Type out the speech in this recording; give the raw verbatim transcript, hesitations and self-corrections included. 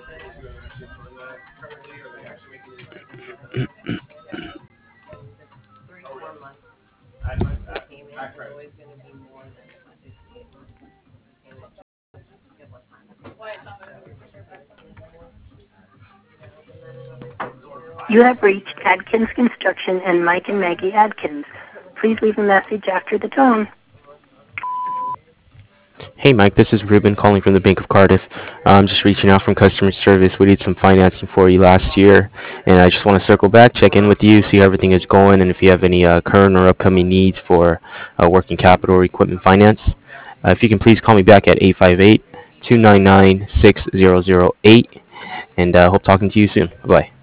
You have reached Adkins Construction and Mike and Maggie Adkins. Please leave a message after the tone. Hey Mike, this is Ruben calling from the Bank of Cardiff. Uh, I'm just reaching out from customer service. We did some financing for you last year, and I just want to circle back, check in with you, see how everything is going, and if you have any uh, current or upcoming needs for uh, working capital or equipment finance. Uh, if you can please call me back at eight five eight, two nine nine, six zero zero eight, and uh, hope talking to you soon. Bye-bye.